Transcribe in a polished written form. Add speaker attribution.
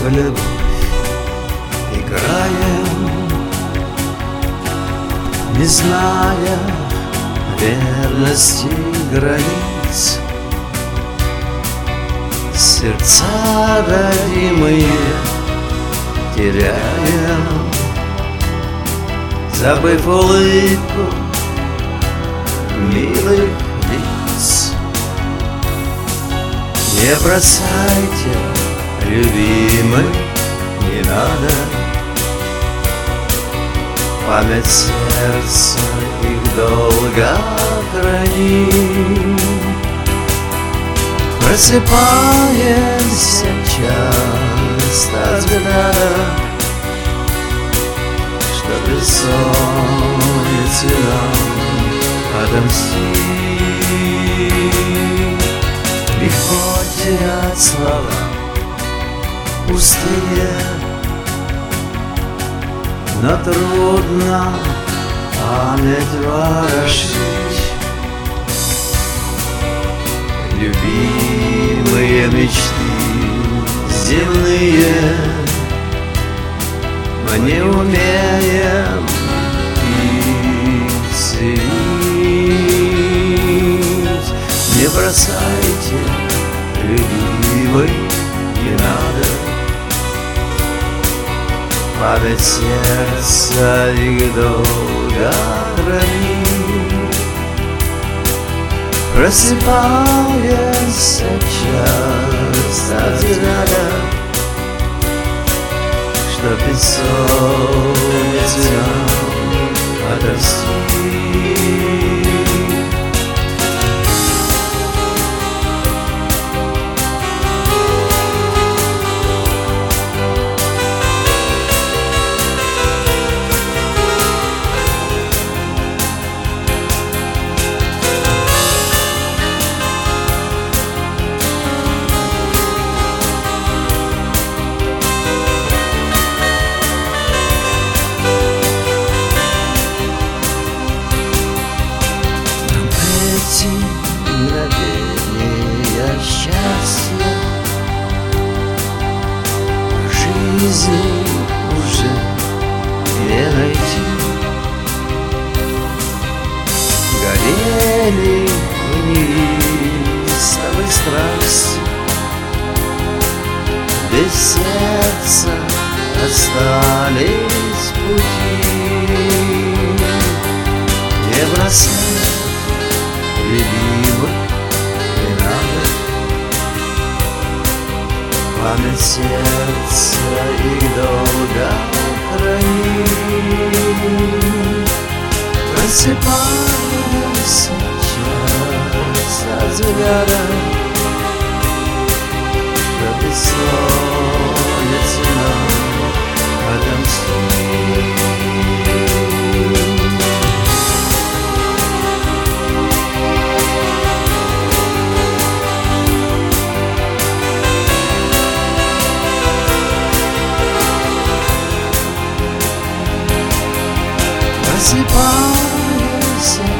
Speaker 1: в любовь играем, не зная верности границ. Сердца родимые теряем, забыв улыбку милых лиц. Не бросайте, любимый, не надо, память сердца их долго хранит. Просыпаемся часто от взгляда, что бессонницы нам отомстить. Легко терять слова пустые, но трудно память ворошить. Любимые мечты земные мы не умеем их ценить. Не бросайте, любимый, не надо, память сердца их долго хранит. Просыпаемся часто от взгляда, что бессонницы нам отомстит. Мгновения счастья жизни уже не найти. Горели неистовой страсти, без сердца остались пути. Не бросай, любимый, не надо, память сердца их долго хранит. Просыпаемся часто от взгляда, что бессонницы нам отомстит. Просыпаемся